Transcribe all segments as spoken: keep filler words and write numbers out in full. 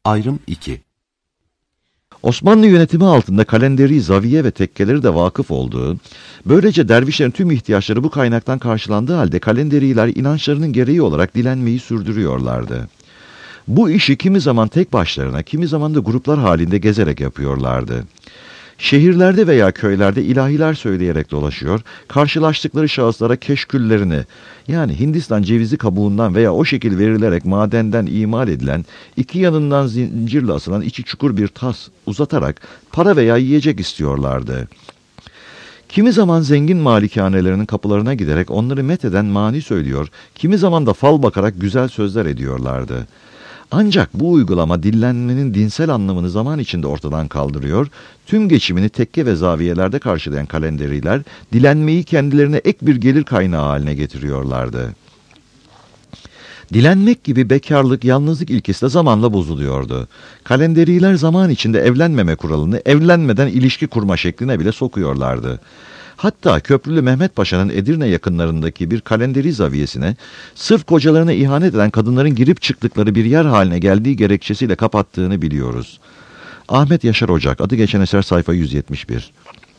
Ayrım iki. Osmanlı yönetimi altında kalenderi, zaviye ve tekkeleri de vakıf olduğu, böylece dervişlerin tüm ihtiyaçları bu kaynaktan karşılandığı halde kalenderiler inançlarının gereği olarak dilenmeyi sürdürüyorlardı. Bu işi kimi zaman tek başlarına, kimi zaman da gruplar halinde gezerek yapıyorlardı. Şehirlerde veya köylerde ilahiler söyleyerek dolaşıyor, karşılaştıkları şahıslara keşküllerini, yani Hindistan cevizi kabuğundan veya o şekil verilerek madenden imal edilen, iki yanından zincirle asılan içi çukur bir tas uzatarak para veya yiyecek istiyorlardı. Kimi zaman zengin malikanelerinin kapılarına giderek onları metheden mani söylüyor, kimi zaman da fal bakarak güzel sözler ediyorlardı. Ancak bu uygulama dillenmenin dinsel anlamını zaman içinde ortadan kaldırıyor, tüm geçimini tekke ve zaviyelerde karşılayan kalenderiler, dilenmeyi kendilerine ek bir gelir kaynağı haline getiriyorlardı. Dilenmek gibi bekarlık, yalnızlık ilkesi de zamanla bozuluyordu. Kalenderiler zaman içinde evlenmeme kuralını evlenmeden ilişki kurma şekline bile sokuyorlardı. Hatta Köprülü Mehmet Paşa'nın Edirne yakınlarındaki bir kalenderi zaviyesine sırf kocalarına ihanet eden kadınların girip çıktıkları bir yer haline geldiği gerekçesiyle kapattığını biliyoruz. Ahmet Yaşar Ocak, adı geçen eser, sayfa yüz yetmiş bir.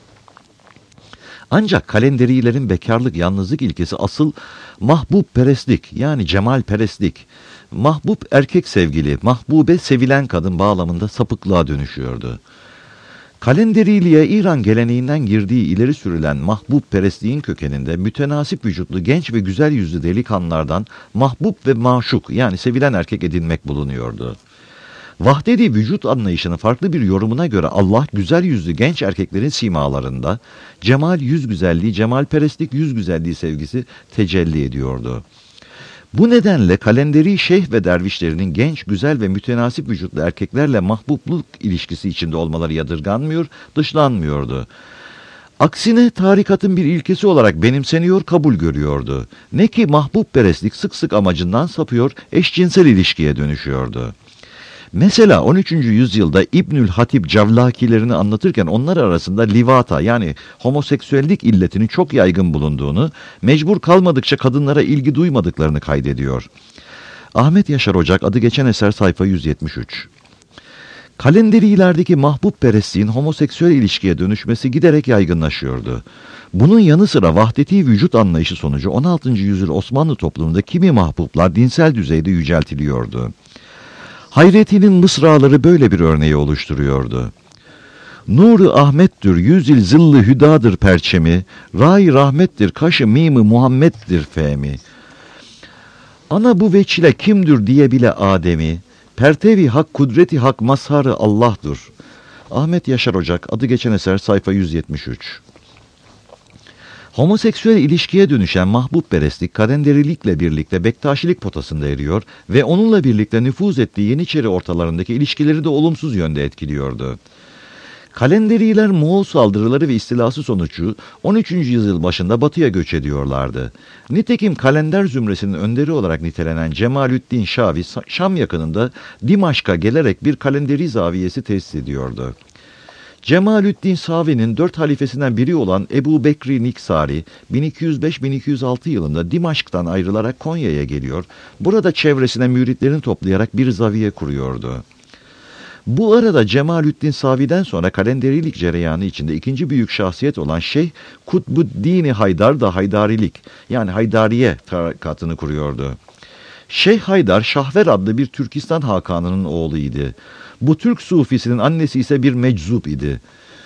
Ancak kalenderilerin bekarlık, yalnızlık ilkesi asıl mahbub perestlik, yani cemal perestlik, mahbub erkek sevgili, mahbube sevilen kadın bağlamında sapıklığa dönüşüyordu. Kalenderiliğe İran geleneğinden girdiği ileri sürülen mahbub perestliğin kökeninde mütenasip vücutlu genç ve güzel yüzlü delikanlılardan mahbub ve maşuk, yani sevilen erkek edinmek bulunuyordu. Vahdedi vücut anlayışının farklı bir yorumuna göre Allah güzel yüzlü genç erkeklerin simalarında cemal yüz güzelliği, cemalperestlik yüz güzelliği sevgisi tecelli ediyordu. Bu nedenle kalenderi şeyh ve dervişlerinin genç, güzel ve mütenasip vücutlu erkeklerle mahbubluk ilişkisi içinde olmaları yadırganmıyor, dışlanmıyordu. Aksine tarikatın bir ilkesi olarak benimseniyor, kabul görüyordu. Ne ki mahbubperestlik sık sık amacından sapıyor, eşcinsel ilişkiye dönüşüyordu. Mesela on üçüncü yüzyılda İbnül Hatip Cavlakilerini anlatırken onlar arasında livata, yani homoseksüellik illetinin çok yaygın bulunduğunu, mecbur kalmadıkça kadınlara ilgi duymadıklarını kaydediyor. Ahmet Yaşar Ocak, adı geçen eser, sayfa yüz yetmiş üç. Kalenderilerdeki mahbubperestliğin homoseksüel ilişkiye dönüşmesi giderek yaygınlaşıyordu. Bunun yanı sıra vahdeti vücut anlayışı sonucu on altıncı yüzyıl Osmanlı toplumunda kimi mahbublar dinsel düzeyde yüceltiliyordu. Hayrettin'in mısraları böyle bir örneği oluşturuyordu. Nur-u Ahmet'tir, yüzil zilli hüdadır perçemi, ray rahmettir, kaşı mimi Muhammed'dir fehmi. Ana bu veçile kimdir diye bile Adem'i, pertevi hak kudreti hak mazharı Allah'dır. Ahmet Yaşar Ocak, adı geçen eser, sayfa yüz yetmiş üç. Homoseksüel ilişkiye dönüşen mahbubperestlik kalenderilikle birlikte Bektaşilik potasında eriyor ve onunla birlikte nüfuz ettiği Yeniçeri ortalarındaki ilişkileri de olumsuz yönde etkiliyordu. Kalenderiler Moğol saldırıları ve istilası sonucu on üçüncü yüzyıl başında batıya göç ediyorlardı. Nitekim kalender zümresinin önderi olarak nitelenen Cemalüddin Şavi, Şam yakınında Dimaşk'a gelerek bir kalenderi zaviyesi tesis ediyordu. Cemalüddin Savi'nin dört halifesinden biri olan Ebu Bekri Niksari, bin iki yüz beş bin iki yüz altı yılında Dimaşk'tan ayrılarak Konya'ya geliyor, burada çevresine müritlerini toplayarak bir zaviye kuruyordu. Bu arada Cemalüddin Savi'den sonra kalenderilik cereyanı içinde ikinci büyük şahsiyet olan Şeyh Kutbuddin Haydar da Haydarilik, yani Haydariye tarikatını kuruyordu. Şeyh Haydar, Şahver adlı bir Türkistan hakanının oğluydu. Bu Türk sufisinin annesi ise bir meczup idi.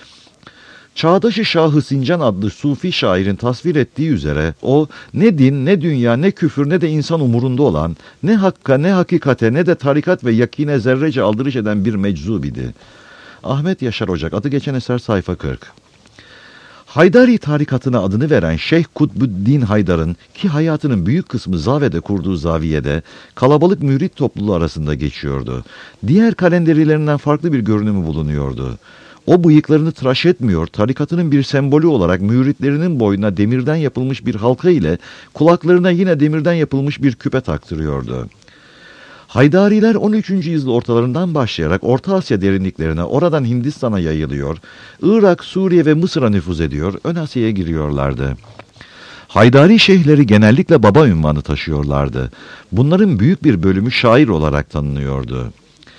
Çağdaşı Şah-ı Sincan adlı sufi şairin tasvir ettiği üzere o ne din, ne dünya, ne küfür, ne de insan umurunda olan, ne hakka, ne hakikate, ne de tarikat ve yakine zerrece aldırış eden bir meczub idi. Ahmet Yaşar Ocak, adı geçen eser, sayfa kırk. Haydari tarikatına adını veren Şeyh Kutbuddin Haydar'ın ki hayatının büyük kısmı Zave'de kurduğu zaviyede kalabalık mürit topluluğu arasında geçiyordu. Diğer kalenderilerinden farklı bir görünümü bulunuyordu. O bıyıklarını tıraş etmiyor, tarikatının bir sembolü olarak müritlerinin boynuna demirden yapılmış bir halka ile kulaklarına yine demirden yapılmış bir küpe taktırıyordu. Haydariler on üçüncü yüzyıl ortalarından başlayarak Orta Asya derinliklerine, oradan Hindistan'a yayılıyor, Irak, Suriye ve Mısır'a nüfuz ediyor, Ön Asya'ya giriyorlardı. Haydari şeyhleri genellikle baba unvanı taşıyorlardı. Bunların büyük bir bölümü şair olarak tanınıyordu.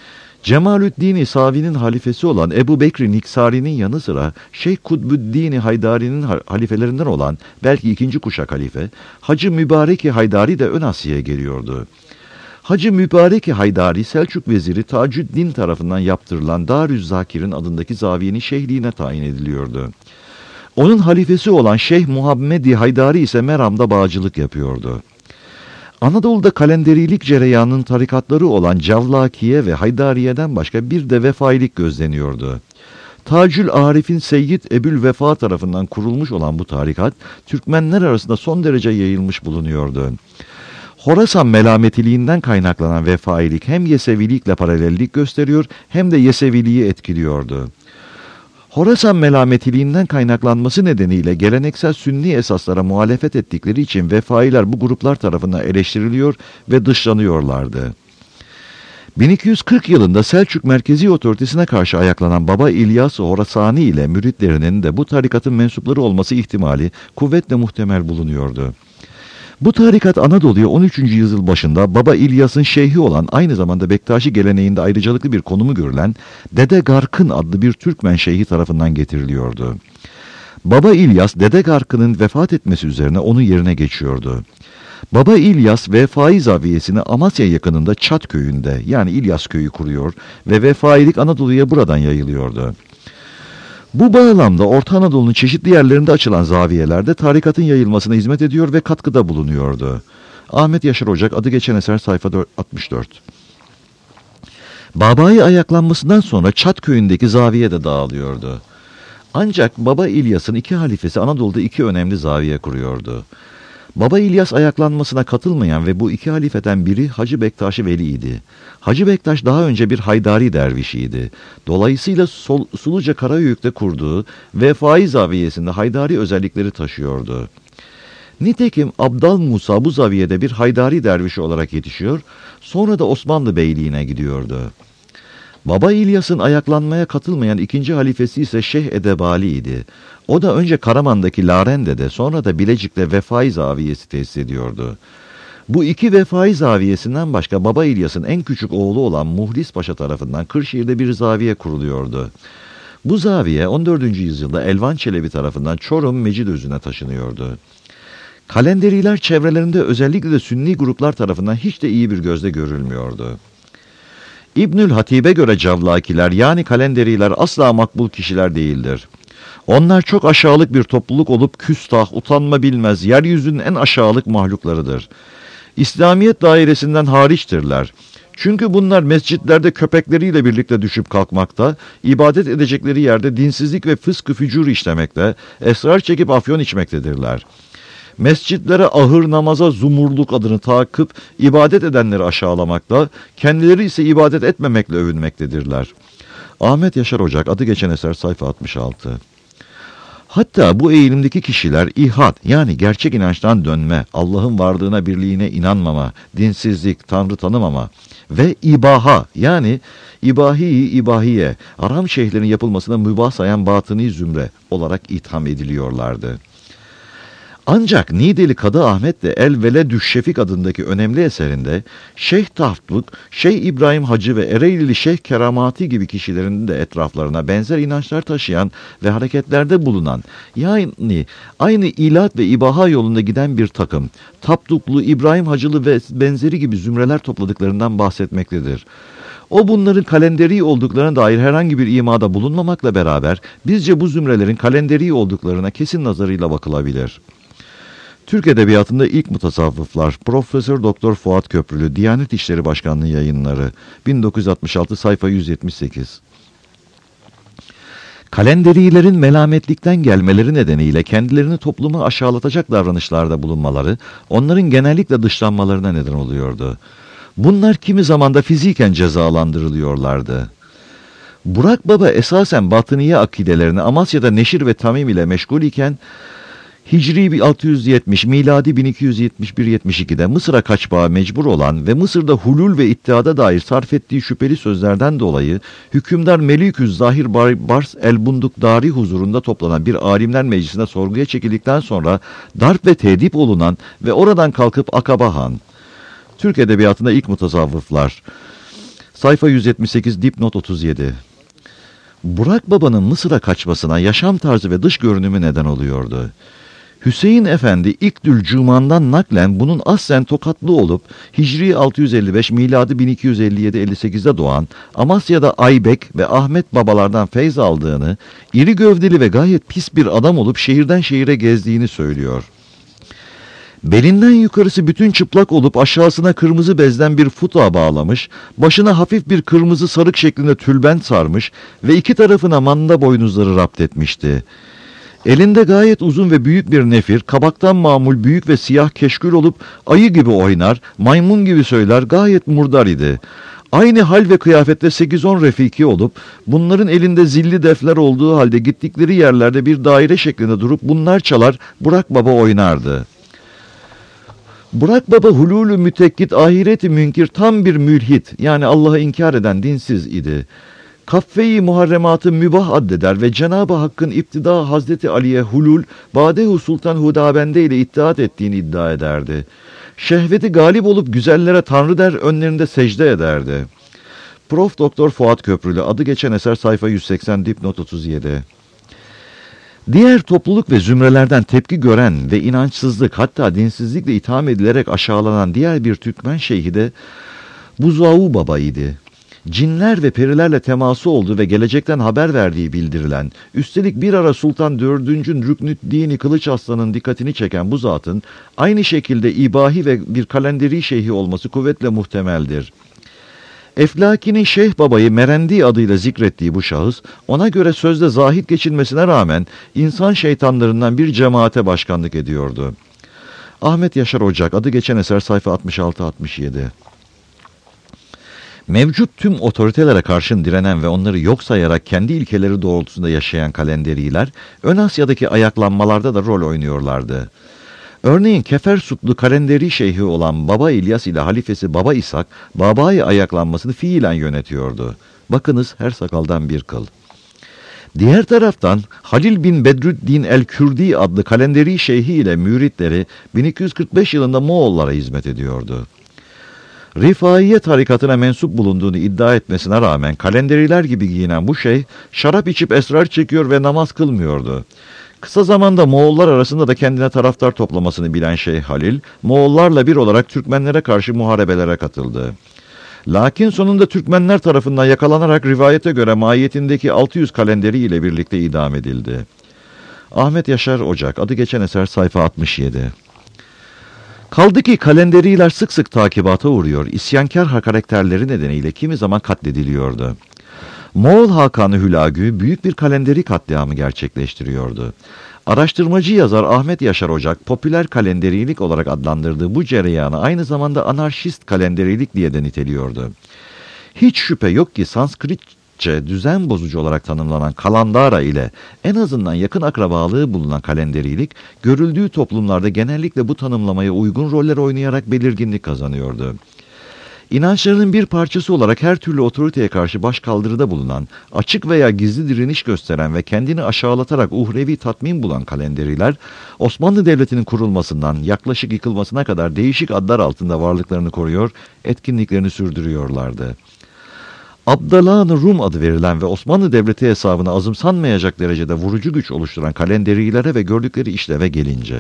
Cemalüddin Savi'nin halifesi olan Ebu Bekri Niksari'nin yanı sıra Şeyh Kutbuddin Haydari'nin halifelerinden olan belki ikinci kuşak halife Hacı Mübarek Haydari de ön Asya'ya geliyordu. Hacı Mübarek Haydari Selçuk veziri Tacuddin tarafından yaptırılan Darüzzakir'in adındaki zaviyenin şeyhliğine tayin ediliyordu. Onun halifesi olan Şeyh Muhammedi Haydari ise Meram'da bağcılık yapıyordu. Anadolu'da kalenderilik cereyanının tarikatları olan Cavlakiye ve Haydariye'den başka bir de vefailik gözleniyordu. Tacül Arif'in Seyyid Ebül Vefa tarafından kurulmuş olan bu tarikat, Türkmenler arasında son derece yayılmış bulunuyordu. Horasan melametiliğinden kaynaklanan vefailik hem Yesevilikle paralellik gösteriyor hem de Yeseviliği etkiliyordu. Horasan melametiliğinden kaynaklanması nedeniyle geleneksel sünni esaslara muhalefet ettikleri için vefailer bu gruplar tarafından eleştiriliyor ve dışlanıyorlardı. bin iki yüz kırk yılında Selçuk Merkezi Otoritesi'ne karşı ayaklanan Baba İlyas-ı Horasani ile müritlerinin de bu tarikatın mensupları olması ihtimali kuvvetle muhtemel bulunuyordu. Bu tarikat Anadolu'ya on üçüncü yüzyıl başında Baba İlyas'ın şeyhi olan aynı zamanda Bektaşi geleneğinde ayrıcalıklı bir konumu görülen Dede Garkın adlı bir Türkmen şeyhi tarafından getiriliyordu. Baba İlyas, Dede Garkın'ın vefat etmesi üzerine onun yerine geçiyordu. Baba İlyas Vefai Zaviyesi'ni Amasya yakınında Çat köyünde yani İlyas köyü kuruyor ve vefailik Anadolu'ya buradan yayılıyordu. Bu bağlamda Orta Anadolu'nun çeşitli yerlerinde açılan zaviyelerde tarikatın yayılmasına hizmet ediyor ve katkıda bulunuyordu. Ahmet Yaşar Ocak, adı geçen eser, sayfa altmış dört. Babayı ayaklanmasından sonra Çat köyündeki zaviye de dağılıyordu. Ancak Baba İlyas'ın iki halifesi Anadolu'da iki önemli zaviye kuruyordu. Baba İlyas ayaklanmasına katılmayan ve bu iki halifeden biri Hacı Bektaş-ı Veli'ydi. Hacı Bektaş daha önce bir Haydari dervişiydi. Dolayısıyla Sol, Suluca Karayük'te kurduğu Vefai Zaviyesi'nde Haydari özellikleri taşıyordu. Nitekim Abdal Musa bu zaviyede bir Haydari dervişi olarak yetişiyor, sonra da Osmanlı Beyliğine gidiyordu. Baba İlyas'ın ayaklanmaya katılmayan ikinci halifesi ise Şeyh Edebali idi. O da önce Karaman'daki Larende'de sonra da Bilecik'te Vefai Zaviyesi tesis ediyordu. Bu iki Vefai Zaviyesi'nden başka Baba İlyas'ın en küçük oğlu olan Muhlis Paşa tarafından Kırşehir'de bir zaviye kuruluyordu. Bu zaviye on dördüncü yüzyılda Elvan Çelebi tarafından Çorum Mecidözü'ne taşınıyordu. Kalenderiler çevrelerinde özellikle de Sünni gruplar tarafından hiç de iyi bir gözle görülmüyordu. İbnül Hatib'e göre Cavlakiler yani kalenderiler asla makbul kişiler değildir. Onlar çok aşağılık bir topluluk olup küstah, utanma bilmez, yeryüzünün en aşağılık mahluklarıdır. İslamiyet dairesinden hariçtirler. Çünkü bunlar mescitlerde köpekleriyle birlikte düşüp kalkmakta, ibadet edecekleri yerde dinsizlik ve fıskı fücur işlemekte, esrar çekip afyon içmektedirler. Mescitlere ahır namaza zumurluk adını takıp ibadet edenleri aşağılamakla, kendileri ise ibadet etmemekle övünmektedirler. Ahmet Yaşar Ocak, adı geçen eser, sayfa altmış altı. Hatta bu eğilimdeki kişiler ihad yani gerçek inançtan dönme, Allah'ın varlığına birliğine inanmama, dinsizlik, tanrı tanımama ve ibaha yani ibahi ibahiye, Aram şeyhlerin yapılmasına mübah sayan batıni zümre olarak itham ediliyorlardı. Ancak Nideli Kadı Ahmet de El Veledüş Şefik adındaki önemli eserinde Şeyh Tahtluk, Şeyh İbrahim Hacı ve Ereğlili Şeyh Keramati gibi kişilerin de etraflarına benzer inançlar taşıyan ve hareketlerde bulunan yani aynı ilat ve ibaha yolunda giden bir takım Tapduklu, İbrahim Hacılı ve benzeri gibi zümreler topladıklarından bahsetmektedir. O bunların kalenderi olduklarına dair herhangi bir imada bulunmamakla beraber bizce bu zümrelerin kalenderi olduklarına kesin nazarıyla bakılabilir. Türk Edebiyatı'nda ilk mutasavvıflar Profesör Doktor Fuat Köprülü, Diyanet İşleri Başkanlığı Yayınları, bin dokuz yüz altmış altı, sayfa yüz yetmiş sekiz. Kalenderilerin melametlikten gelmeleri nedeniyle kendilerini toplumu aşağılatacak davranışlarda bulunmaları, onların genellikle dışlanmalarına neden oluyordu. Bunlar kimi zamanda fiziken cezalandırılıyorlardı. Burak Baba esasen batıniye akidelerini Amasya'da Neşir ve Tamim ile meşgul iken, Hicri bin altı yüz yetmiş, miladi bin iki yüz yetmiş bir yetmiş iki'de Mısır'a kaçmaya mecbur olan ve Mısır'da hulul ve ittihada dair sarf ettiği şüpheli sözlerden dolayı hükümdar Meliküz Zahir Bars el-Bundukdari huzurunda toplanan bir alimler meclisine sorguya çekildikten sonra darp ve tedip olunan ve oradan kalkıp Akaba Han. Türk Edebiyatı'nda ilk mutasavvıflar Sayfa yüz yetmiş sekiz, dipnot otuz yedi. Burak Baba'nın Mısır'a kaçmasına yaşam tarzı ve dış görünümü neden oluyordu. Hüseyin Efendi İkdülcüman'dan naklen bunun aslen Tokatlı olup Hicri altı yüz elli beş miladi bin iki yüz elli yedi elli sekizde doğan Amasya'da Aybek ve Ahmet babalardan feyz aldığını, iri gövdeli ve gayet pis bir adam olup şehirden şehire gezdiğini söylüyor. Belinden yukarısı bütün çıplak olup aşağısına kırmızı bezden bir futa bağlamış, başına hafif bir kırmızı sarık şeklinde tülbent sarmış ve iki tarafına manda boynuzları rapt etmişti. Elinde gayet uzun ve büyük bir nefir, kabaktan mamul büyük ve siyah keşkül olup ayı gibi oynar, maymun gibi söyler, gayet murdar idi. Aynı hal ve kıyafette sekiz on refiki olup, bunların elinde zilli defler olduğu halde gittikleri yerlerde bir daire şeklinde durup bunlar çalar, Burak Baba oynardı. Burak Baba hulûl-ü mütekkit, ahireti münkir, tam bir mülhit, yani Allah'ı inkar eden dinsiz idi. Kaffeyi muharrematı mübah addeder ve Cenab-ı Hakk'ın iptida Hazreti Ali'ye hulul, Badehu Sultan Hudabende ile ittihat ettiğini iddia ederdi. Şehveti galip olup güzellere tanrı der, önlerinde secde ederdi. Prof. Doktor Fuat Köprülü, adı geçen eser, sayfa yüz seksen, dipnot otuz yedi. Diğer topluluk ve zümrelerden tepki gören ve inançsızlık, hatta dinsizlikle itham edilerek aşağılanan diğer bir Türkmen şeyhi de Buzavu Baba idi. Cinler ve perilerle teması olduğu ve gelecekten haber verdiği bildirilen, üstelik bir ara Sultan dördüncü. Rüknüddin Kılıç Arslan'ın dikkatini çeken bu zatın, aynı şekilde ibahi ve bir kalenderi şeyhi olması kuvvetle muhtemeldir. Eflaki'nin Şeyh Baba'yı Merendi adıyla zikrettiği bu şahıs, ona göre sözde zahid geçilmesine rağmen insan şeytanlarından bir cemaate başkanlık ediyordu. Ahmet Yaşar Ocak, adı geçen eser, sayfa altmış altı altmış yedi. Mevcut tüm otoritelere karşın direnen ve onları yok sayarak kendi ilkeleri doğrultusunda yaşayan kalenderiler, Ön Asya'daki ayaklanmalarda da rol oynuyorlardı. Örneğin Kefersutlu kalenderi şeyhi olan Baba İlyas ile halifesi Baba İshak, Baba'yı ayaklanmasını fiilen yönetiyordu. Bakınız, her sakaldan bir kıl. Diğer taraftan Halil bin Bedrüddin el-Kürdi adlı kalenderi şeyhi ile müritleri bin iki yüz kırk beş yılında Moğollara hizmet ediyordu. Rifaiye tarikatına mensup bulunduğunu iddia etmesine rağmen kalenderiler gibi giyinen bu şeyh şarap içip esrar çekiyor ve namaz kılmıyordu. Kısa zamanda Moğollar arasında da kendine taraftar toplamasını bilen Şeyh Halil, Moğollarla bir olarak Türkmenlere karşı muharebelere katıldı. Lakin sonunda Türkmenler tarafından yakalanarak rivayete göre mahiyetindeki altı yüz kalenderi ile birlikte idam edildi. Ahmet Yaşar Ocak, adı geçen eser, sayfa altmış yedi. Kaldı ki kalenderiler sık sık takibata uğruyor, isyankar karakterleri nedeniyle kimi zaman katlediliyordu. Moğol Hakanı Hülagü büyük bir kalenderi katliamı gerçekleştiriyordu. Araştırmacı yazar Ahmet Yaşar Ocak, popüler kalenderilik olarak adlandırdığı bu cereyanı aynı zamanda anarşist kalenderilik diye de niteliyordu. Hiç şüphe yok ki Sanskritçe düzen bozucu olarak tanımlanan kalandara ile en azından yakın akrabalığı bulunan kalenderilik, görüldüğü toplumlarda genellikle bu tanımlamaya uygun roller oynayarak belirginlik kazanıyordu. İnançlarının bir parçası olarak her türlü otoriteye karşı başkaldırıda bulunan, açık veya gizli direniş gösteren ve kendini aşağılatarak uhrevi tatmin bulan kalenderiler, Osmanlı Devleti'nin kurulmasından yaklaşık yıkılmasına kadar değişik adlar altında varlıklarını koruyor, etkinliklerini sürdürüyorlardı. Abdalan-ı Rum adı verilen ve Osmanlı Devleti hesabına azımsanmayacak derecede vurucu güç oluşturan kalenderilere ve gördükleri işleve gelince,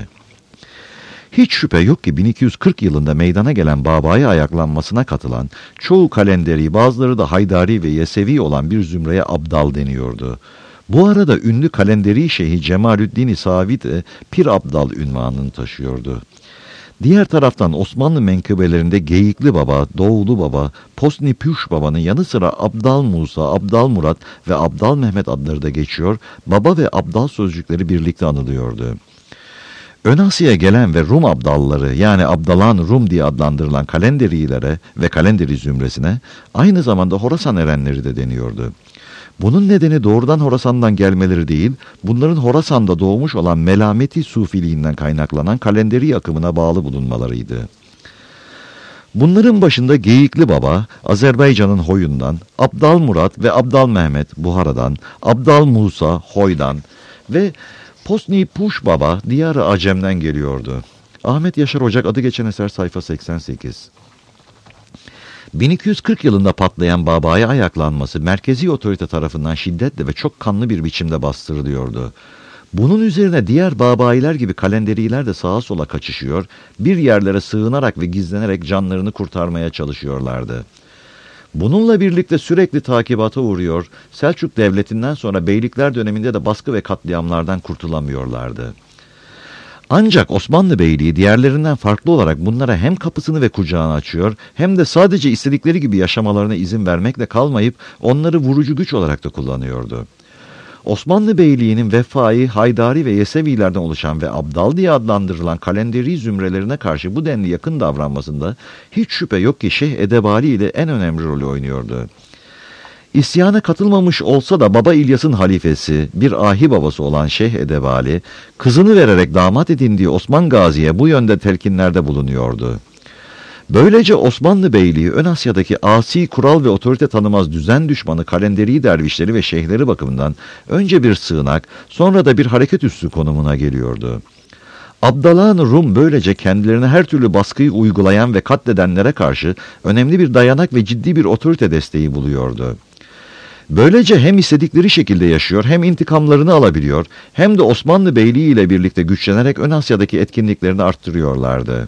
hiç şüphe yok ki bin iki yüz kırk yılında meydana gelen Baba'ya ayaklanmasına katılan, çoğu kalenderi, bazıları da Haydari ve Yesevi olan bir zümreye Abdal deniyordu. Bu arada ünlü kalenderi şeyhi Cemalüddin Savi de Pir Abdal ünvanını taşıyordu. Diğer taraftan Osmanlı menkıbelerinde Geyikli Baba, Doğulu Baba, Posni Püş Baba'nın yanı sıra Abdal Musa, Abdal Murat ve Abdal Mehmet adları da geçiyor, Baba ve Abdal sözcükleri birlikte anılıyordu. Ön Asya'ya gelen ve Rum abdalları, yani Abdalan Rum diye adlandırılan kalenderilere ve kalenderi zümresine aynı zamanda Horasan erenleri de deniyordu. Bunun nedeni doğrudan Horasan'dan gelmeleri değil, bunların Horasan'da doğmuş olan melameti sufiliğinden kaynaklanan kalenderi akımına bağlı bulunmalarıydı. Bunların başında Geyikli Baba, Azerbaycan'ın Hoyun'dan, Abdal Murat ve Abdal Mehmet Buhara'dan, Abdal Musa Hoy'dan ve Posni Puş Baba Diyar-ı Acem'den geliyordu. Ahmet Yaşar Ocak, adı geçen eser, sayfa seksen sekiz. bin iki yüz kırk yılında patlayan Baba'ya ayaklanması merkezi otorite tarafından şiddetle ve çok kanlı bir biçimde bastırılıyordu. Bunun üzerine diğer Babayiler gibi Kalenderiler de sağa sola kaçışıyor, bir yerlere sığınarak ve gizlenerek canlarını kurtarmaya çalışıyorlardı. Bununla birlikte sürekli takibata uğruyor, Selçuk Devleti'nden sonra Beylikler döneminde de baskı ve katliamlardan kurtulamıyorlardı. Ancak Osmanlı Beyliği diğerlerinden farklı olarak bunlara hem kapısını ve kucağını açıyor, hem de sadece istedikleri gibi yaşamalarına izin vermekle kalmayıp onları vurucu güç olarak da kullanıyordu. Osmanlı Beyliği'nin Vefai, Haydari ve Yesevilerden oluşan ve Abdal diye adlandırılan Kalenderi zümrelerine karşı bu denli yakın davranmasında hiç şüphe yok ki Şeyh Edebali ile en önemli rolü oynuyordu. İsyana katılmamış olsa da Baba İlyas'ın halifesi, bir ahi babası olan Şeyh Edebali, kızını vererek damat edindiği Osman Gazi'ye bu yönde telkinlerde bulunuyordu. Böylece Osmanlı Beyliği ön Asya'daki asi, kural ve otorite tanımaz düzen düşmanı Kalenderi dervişleri ve şeyhleri bakımından önce bir sığınak, sonra da bir hareket üssü konumuna geliyordu. Abdallah-ı Rum böylece kendilerine her türlü baskıyı uygulayan ve katledenlere karşı önemli bir dayanak ve ciddi bir otorite desteği buluyordu. Böylece hem istedikleri şekilde yaşıyor, hem intikamlarını alabiliyor, hem de Osmanlı Beyliği ile birlikte güçlenerek ön Asya'daki etkinliklerini arttırıyorlardı.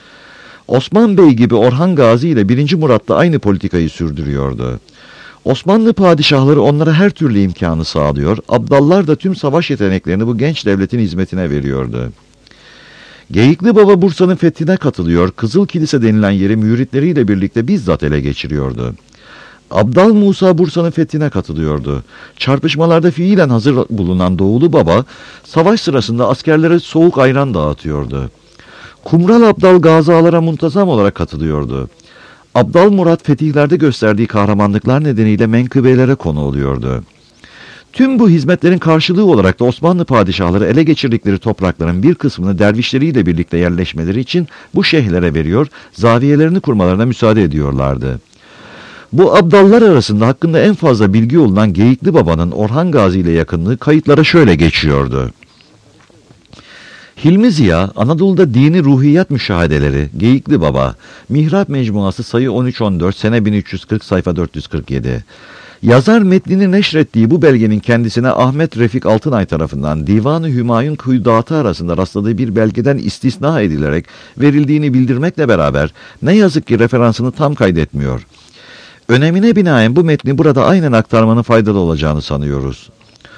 Osman Bey gibi Orhan Gazi ile birinci Murat da aynı politikayı sürdürüyordu. Osmanlı padişahları onlara her türlü imkanı sağlıyor, Abdallar da tüm savaş yeteneklerini bu genç devletin hizmetine veriyordu. Geyikli Baba Bursa'nın fethine katılıyor, Kızıl Kilise denilen yeri müritleriyle birlikte bizzat ele geçiriyordu. Abdal Musa Bursa'nın fethine katılıyordu. Çarpışmalarda fiilen hazır bulunan Doğulu Baba, savaş sırasında askerlere soğuk ayran dağıtıyordu. Kumral Abdal gazalara muntazam olarak katılıyordu. Abdal Murat fetihlerde gösterdiği kahramanlıklar nedeniyle menkıbelere konu oluyordu. Tüm bu hizmetlerin karşılığı olarak da Osmanlı padişahları ele geçirdikleri toprakların bir kısmını dervişleriyle birlikte yerleşmeleri için bu şeyhlere veriyor, zaviyelerini kurmalarına müsaade ediyorlardı. Bu Abdallar arasında hakkında en fazla bilgi olunan Geyikli Baba'nın Orhan Gazi ile yakınlığı kayıtlara şöyle geçiyordu. Hilmi Ziya, Anadolu'da dini ruhiyat müşahedeleri, Geyikli Baba, Mihrap Mecmuası sayı on üç on dört, sene bin üç yüz kırk, sayfa dört yüz kırk yedi. Yazar metnini neşrettiği bu belgenin kendisine Ahmet Refik Altınay tarafından Divan-ı Hümayun Kuyudatı arasında rastladığı bir belgeden istisna edilerek verildiğini bildirmekle beraber ne yazık ki referansını tam kaydetmiyor. Önemine binaen bu metni burada aynen aktarmanın faydalı olacağını sanıyoruz.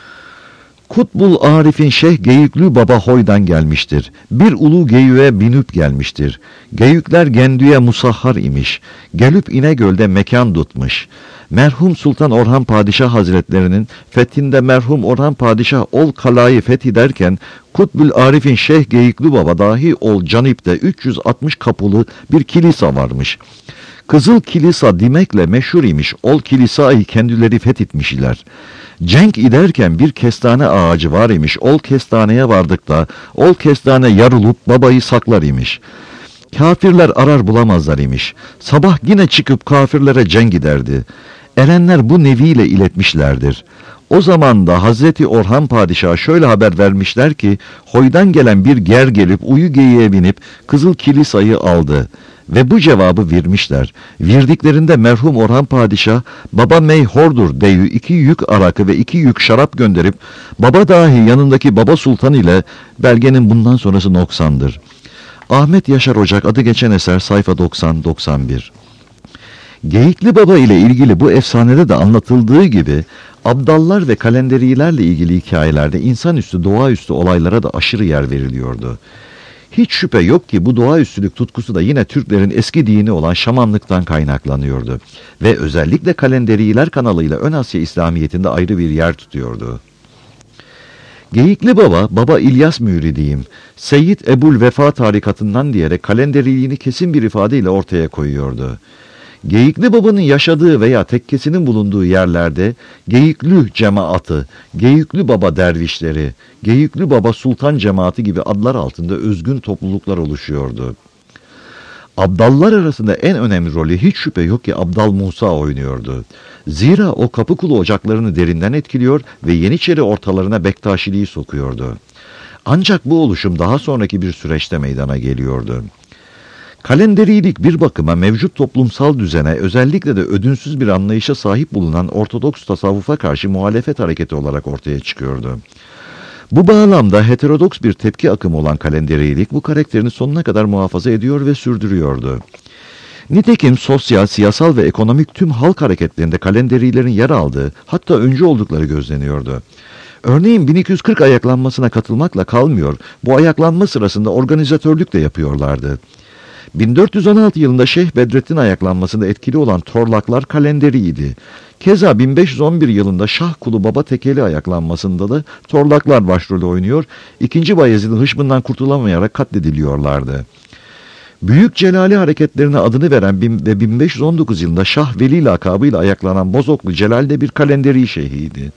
Kutbul Arif'in Şeyh Geyüklü Baba Hoy'dan gelmiştir. Bir ulu geyüğe binüp gelmiştir. Geyükler gendüye musahhar imiş. Gelüp İnegöl'de mekan tutmuş. Merhum Sultan Orhan Padişah Hazretlerinin fethinde merhum Orhan Padişah ol kalayı fethiderken Kutbul Arif'in Şeyh Geyüklü Baba dahi ol Canip'te üç yüz altmış kapılı bir kilisa varmış. Kızıl Kilisa demekle meşhur imiş. Ol kilisayı kendileri fethetmişler. Cenk iderken bir kestane ağacı var imiş. Ol kestaneye vardıkta ol kestane yarılıp babayı saklar imiş. Kafirler arar bulamazlar imiş. Sabah yine çıkıp kafirlere cenk giderdi. Erenler bu neviyle iletmişlerdir. O zaman da Hazreti Orhan Padişah şöyle haber vermişler ki Hoy'dan gelen bir ger gelip uyu geyiğe binip Kızıl Kilisa'yı aldı. Ve bu cevabı vermişler. Verdiklerinde merhum Orhan Padişah baba meyhordur deyü iki yük arakı ve iki yük şarap gönderip baba dahi yanındaki Baba Sultan ile belgenin bundan sonrası noksandır. Ahmet Yaşar Ocak adı geçen eser sayfa doksan doksan bir. Geyikli Baba ile ilgili bu efsanede de anlatıldığı gibi Abdallar ve Kalenderilerle ilgili hikayelerde insanüstü doğaüstü olaylara da aşırı yer veriliyordu. Hiç şüphe yok ki bu doğaüstülük tutkusu da yine Türklerin eski dini olan şamanlıktan kaynaklanıyordu. Ve özellikle Kalenderiler kanalıyla Ön Asya İslamiyetinde ayrı bir yer tutuyordu. Geyikli Baba, Baba İlyas müridiyim, Seyyid Ebul Vefa tarikatından diyerek kalenderiliğini kesin bir ifadeyle ortaya koyuyordu. Geyikli Baba'nın yaşadığı veya tekkesinin bulunduğu yerlerde Geyiklü Cemaatı, Geyiklü Baba Dervişleri, Geyiklü Baba Sultan Cemaati gibi adlar altında özgün topluluklar oluşuyordu. Abdallar arasında en önemli rolü hiç şüphe yok ki Abdal Musa oynuyordu. Zira o Kapıkulu ocaklarını derinden etkiliyor ve Yeniçeri ortalarına Bektaşiliği sokuyordu. Ancak bu oluşum daha sonraki bir süreçte meydana geliyordu. Kalenderilik bir bakıma mevcut toplumsal düzene, özellikle de ödünsüz bir anlayışa sahip bulunan Ortodoks tasavvufa karşı muhalefet hareketi olarak ortaya çıkıyordu. Bu bağlamda heterodoks bir tepki akımı olan kalenderilik bu karakterini sonuna kadar muhafaza ediyor ve sürdürüyordu. Nitekim sosyal, siyasal ve ekonomik tüm halk hareketlerinde kalenderilerin yer aldığı, hatta öncü oldukları gözleniyordu. Örneğin bin iki yüz kırk ayaklanmasına katılmakla kalmıyor, bu ayaklanma sırasında organizatörlük de yapıyorlardı. bin dört yüz on altı yılında Şeyh Bedrettin ayaklanmasında etkili olan Torlaklar kalenderiydi. Keza bin beş yüz on bir yılında Şah Kulu Baba Tekeli ayaklanmasında da Torlaklar başrolü oynuyor, ikinci Bayezid'in hışmından kurtulamayarak katlediliyorlardı. Büyük Celali hareketlerine adını veren ve bin beş yüz on dokuz yılında Şah Veli lakabıyla ayaklanan Bozoklu Celal de bir kalenderi şeyhiydi.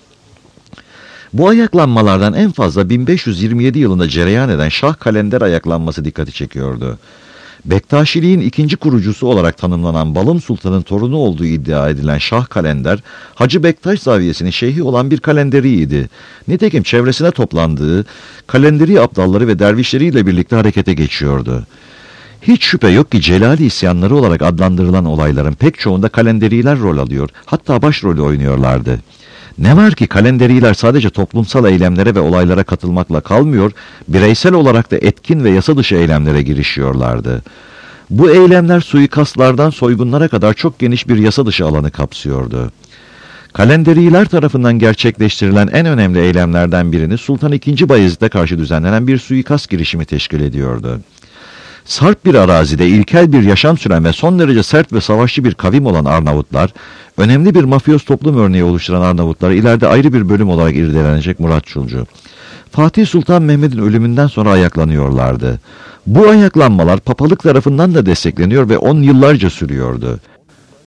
Bu ayaklanmalardan en fazla bin beş yüz yirmi yedi yılında cereyan eden Şah Kalender ayaklanması dikkati çekiyordu. Bektaşiliğin ikinci kurucusu olarak tanımlanan Balım Sultan'ın torunu olduğu iddia edilen Şah Kalender, Hacı Bektaş Zaviyesi'nin şeyhi olan bir kalenderiydi. Nitekim çevresine toplandığı kalenderi abdalları ve dervişleriyle birlikte harekete geçiyordu. Hiç şüphe yok ki Celali isyanları olarak adlandırılan olayların pek çoğunda kalenderiler rol alıyor, hatta başrolü oynuyorlardı. Ne var ki kalenderiler sadece toplumsal eylemlere ve olaylara katılmakla kalmıyor, bireysel olarak da etkin ve yasa dışı eylemlere girişiyorlardı. Bu eylemler suikastlardan soygunlara kadar çok geniş bir yasa dışı alanı kapsıyordu. Kalenderiler tarafından gerçekleştirilen en önemli eylemlerden birini Sultan ikinci. Bayezid'e karşı düzenlenen bir suikast girişimi teşkil ediyordu. Sarp bir arazide ilkel bir yaşam süren ve son derece sert ve savaşçı bir kavim olan Arnavutlar, önemli bir mafyöz toplum örneği oluşturan Arnavutlar ileride ayrı bir bölüm olarak irdelenecek Murat Çulcu. Fatih Sultan Mehmet'in ölümünden sonra ayaklanıyorlardı. Bu ayaklanmalar papalık tarafından da destekleniyor ve on yıllarca sürüyordu.